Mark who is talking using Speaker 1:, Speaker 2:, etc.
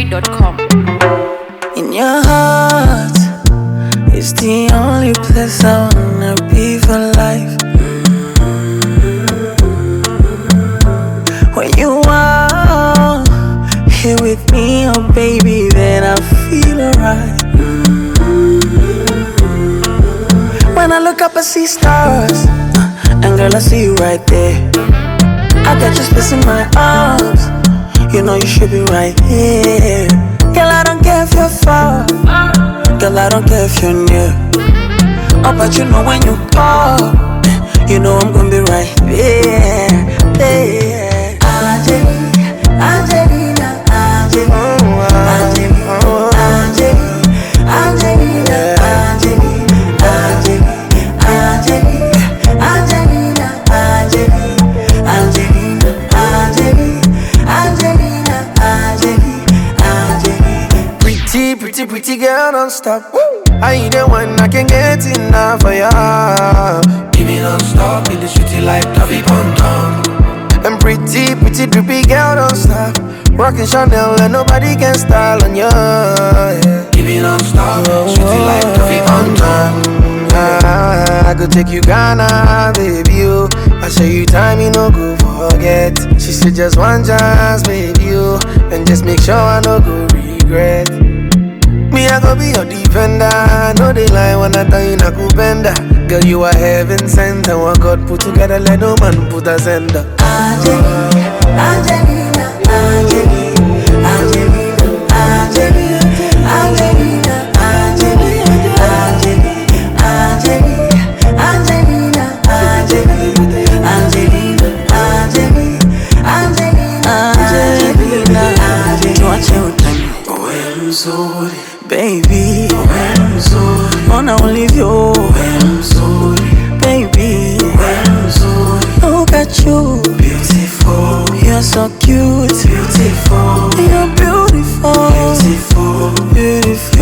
Speaker 1: ZambianMusic3.com.
Speaker 2: In your heart is the only place I wanna be for life. When you are here with me, oh baby, then I feel alright. When I look up, I see stars, and girl, I see you right there. I got your space in my arms, you know you should be right here. Girl, I don't care if you're far, girl, I don't care if you're near. Oh, but you know when you call, you know I'm gonna be right there, there. Angelina, Angelina, Angelina, Angelina, Angelina, Angelina, Angelina, Angelina, Angelina.
Speaker 3: Pretty, pretty, pretty girl, don't stop. I ain't the one I can get enough of ya. Give me non-stop, in the city like Taffy Ponton. And pretty, pretty, drippy girl, don't stop. Rockin' Chanel and nobody can style on ya. Yeah. Give me non-stop, city like Taffy Ponton. I could take you Ghana, baby, you. I show you time, you no go forget. She said just one chance, baby, you. And just make sure I no go regret. Me, I go be your defender. No, they lie when I tell you na kupenda. Girl, you are heaven sent. And what God put together, let no man put us under.
Speaker 2: Angelina, Angelina, Angelina, Angelina, Angelina, Angelina, Angelina, Angelina, Angelina, Angelina, Angelina, tuache utani.
Speaker 3: Wewe mzuri,
Speaker 2: baby,
Speaker 3: wewe mzuri,
Speaker 2: ona ulivyo,
Speaker 3: wewe mzuri,
Speaker 2: baby,
Speaker 3: wewe mzuri.
Speaker 2: look at you,
Speaker 3: Beautiful,
Speaker 2: you're so cute,
Speaker 3: beautiful,
Speaker 2: you're beautiful,
Speaker 3: beautiful,
Speaker 2: beautiful.